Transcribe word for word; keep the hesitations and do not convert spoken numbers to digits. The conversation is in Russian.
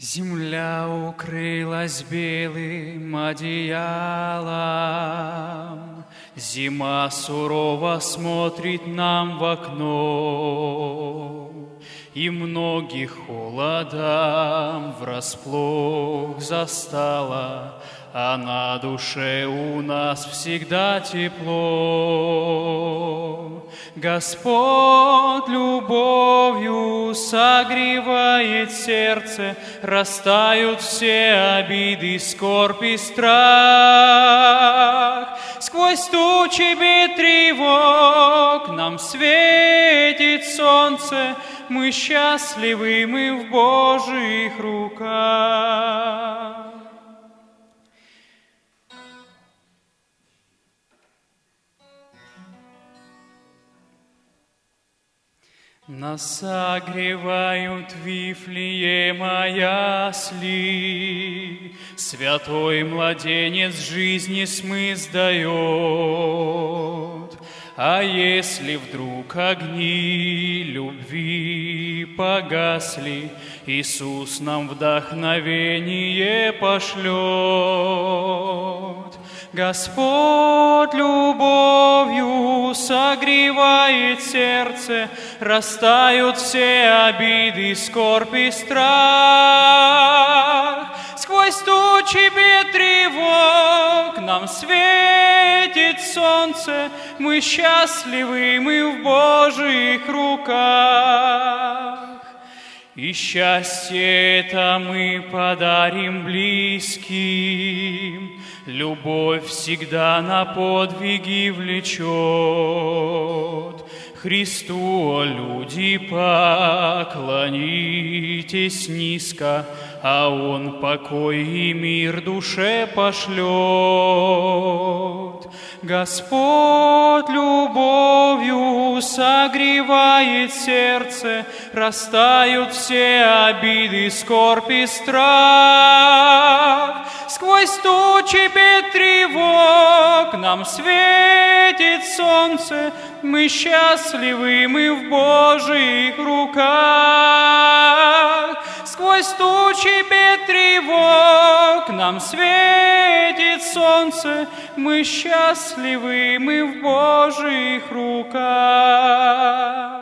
Земля укрылась белым одеялом, зима сурово смотрит нам в окно, и многих холодом врасплох застала, а на душе у нас всегда тепло. Господь любовью согревает сердце, растают все обиды, скорбь и страх. Сквозь тучи бед тревог нам светит солнце, мы счастливы, мы в Божьих руках. Нас согревают Вифлеема ясли, святой младенец жизни смысл дает. А если вдруг огни любви погасли, Иисус нам вдохновение пошлет. Господь любовью согревает сердце, растают все обиды, скорбь и страх. Сквозь тучи бед тревог нам светит солнце, мы счастливы, мы в Божьих руках. И счастье это мы подарим близким, любовь всегда на подвиги влечет. Христу, о люди, поклонитесь низко, а Он покой и мир душе пошлет. Господь любовью согревает сердце, растают все обиды, скорбь и страх. Сквозь тучи бед тревог нам светит солнце, мы счастливы, мы в Божьих руках. Сквозь тучи бед тревог нам светит солнце, мы счастливы, мы в Божьих руках.